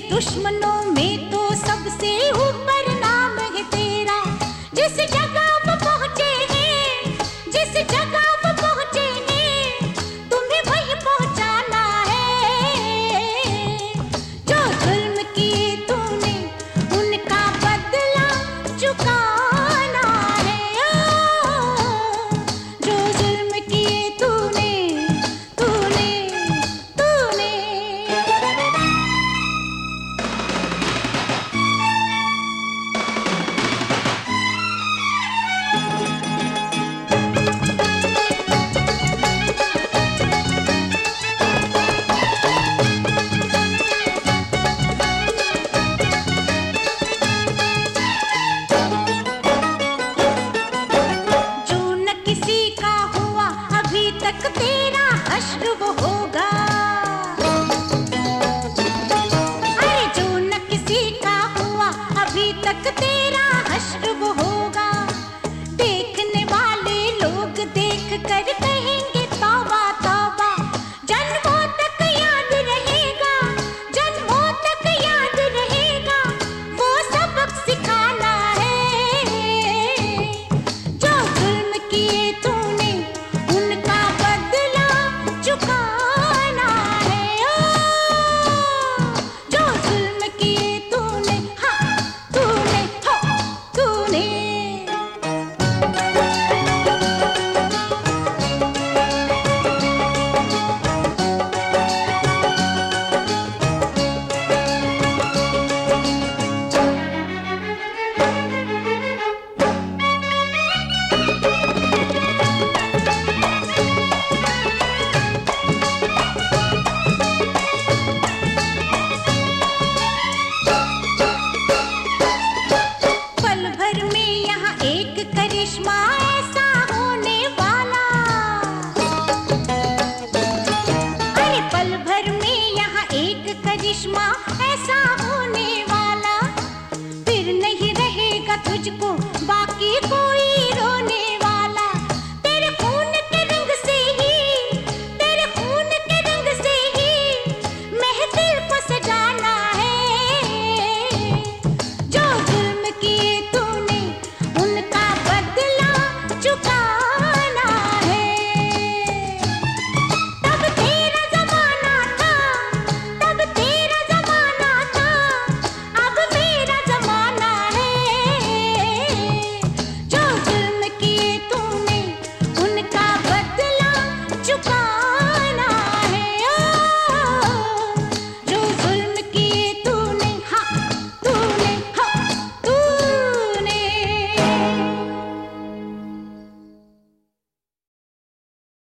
दुश्मनों में तो सबसे ऊपर नाम है तेरा। जिस जगह वो पहुँचे हैं, जिस जगह वो पहुँचे हैं, तुम्हें वहीं पहुँचाना है। जो जुल्म किए तूने उनका बदला चुकाना है। ओ, जो जुल्म किए तूने तूने तूने। जो न किसी का हुआ अभी तक तेरा हश्र वो होगा। अरे जो न किसी का हुआ अभी तक तेरा हश्र वो होगा। देखने वाले लोग देख कर कहेंगे तौबा तौबा। जन्मों तक याद रहेगा, जन्मों तक याद रहेगा, वो सबक सिखाना है। जो जुल्म किए तूने उनका बदला चुकाना है। ओ, जो जुल्म किए तूने, हाँ तूने, हो तूने। पल भर में यहाँ एक करिश्मा ऐसा होने वाला। अरे पल भर में यहाँ एक करिश्मा ऐसा